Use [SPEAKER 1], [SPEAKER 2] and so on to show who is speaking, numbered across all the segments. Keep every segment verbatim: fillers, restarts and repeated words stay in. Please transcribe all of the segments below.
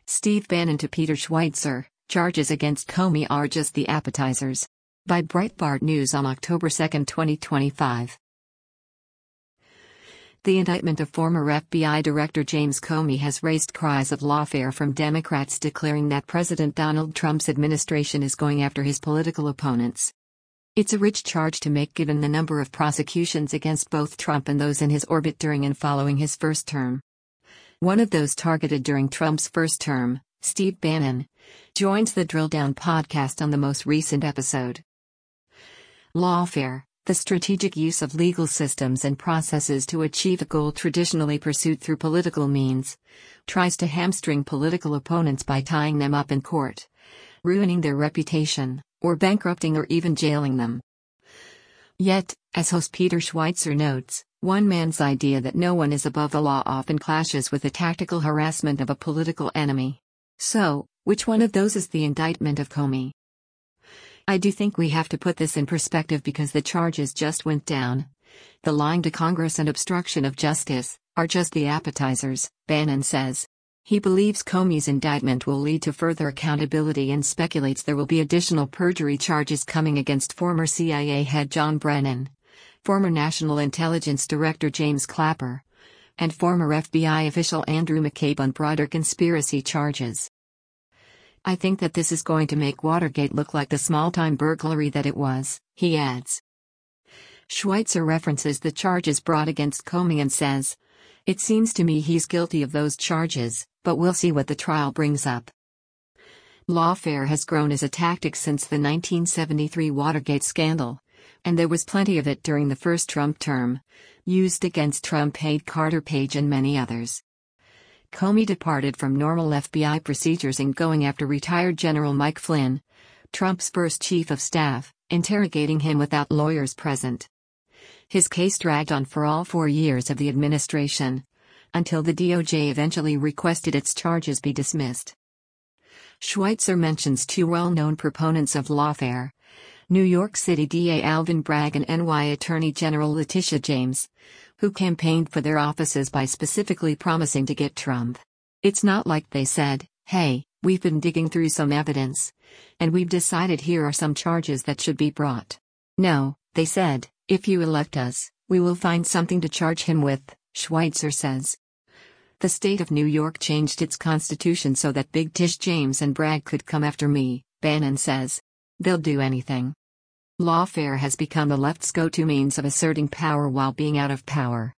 [SPEAKER 1] Steve Bannon to Peter Schweitzer, charges against Comey are just the appetizers. By Breitbart News on October second, twenty twenty-five. The indictment of former F B I Director James Comey has raised cries of lawfare from Democrats declaring that President Donald Trump's administration is going after his political opponents. It's a rich charge to make given the number of prosecutions against both Trump and those in his orbit during and following his first term. One of those targeted during Trump's first term, Steve Bannon, joins the Drill Down podcast on the most recent episode. Lawfare, the strategic use of legal systems and processes to achieve a goal traditionally pursued through political means, tries to hamstring political opponents by tying them up in court, ruining their reputation, or bankrupting or even jailing them. Yet, as host Peter Schweitzer notes, one man's idea that no one is above the law often clashes with the tactical harassment of a political enemy. So, which one of those is the indictment of Comey? I do think we have to put this in perspective because the charges just went down. The lying to Congress and obstruction of justice are just the appetizers, Bannon says. He believes Comey's indictment will lead to further accountability and speculates there will be additional perjury charges coming against former C I A head John Brennan, former National Intelligence Director James Clapper, and former F B I official Andrew McCabe on broader conspiracy charges. I think that this is going to make Watergate look like the small-time burglary that it was, he adds. Schweitzer references the charges brought against Comey and says, "It seems to me he's guilty of those charges, but we'll see what the trial brings up." Lawfare has grown as a tactic since the nineteen seventy-three Watergate scandal, and there was plenty of it during the first Trump term, used against Trump aide Carter Page and many others. Comey departed from normal F B I procedures in going after retired General Mike Flynn, Trump's first chief of staff, interrogating him without lawyers present. His case dragged on for all four years of the administration, until the D O J eventually requested its charges be dismissed. Schweitzer mentions two well-known proponents of lawfare, New York City D A Alvin Bragg and N Y Attorney General Letitia James, who campaigned for their offices by specifically promising to get Trump. It's not like they said, "Hey, we've been digging through some evidence, and we've decided here are some charges that should be brought." No, they said, "If you elect us, we will find something to charge him with," Schweitzer says. The state of New York changed its constitution so that Big Tish James and Bragg could come after me, Bannon says. They'll do anything. Lawfare has become the left's go-to means of asserting power while being out of power.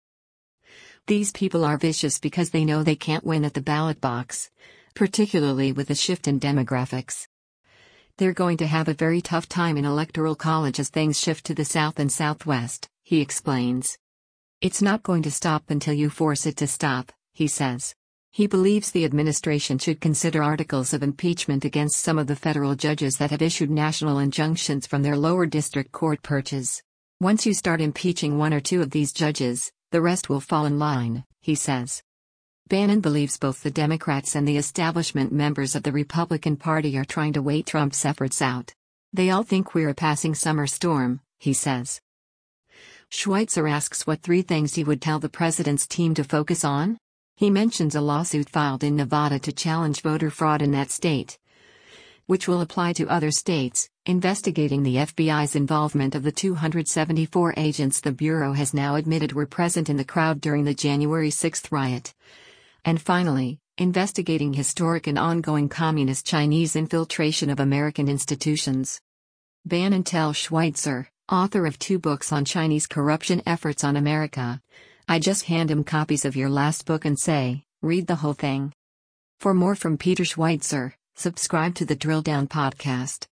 [SPEAKER 1] These people are vicious because they know they can't win at the ballot box, particularly with the shift in demographics. They're going to have a very tough time in electoral college as things shift to the South and Southwest, he explains. It's not going to stop until you force it to stop, he says. He believes the administration should consider articles of impeachment against some of the federal judges that have issued national injunctions from their lower district court perches. Once you start impeaching one or two of these judges, the rest will fall in line, he says. Bannon believes both the Democrats and the establishment members of the Republican Party are trying to wait Trump's efforts out. They all think we're a passing summer storm, he says. Schweitzer asks what three things he would tell the president's team to focus on. He mentions a lawsuit filed in Nevada to challenge voter fraud in that state, which will apply to other states, investigating the F B I's involvement of the two hundred seventy-four agents the Bureau has now admitted were present in the crowd during the January sixth riot. And finally, investigating historic and ongoing communist Chinese infiltration of American institutions. Bannon tells Schweitzer, author of two books on Chinese corruption efforts on America, "I just hand him copies of your last book and say, read the whole thing." For more from Peter Schweitzer, subscribe to the Drill Down podcast.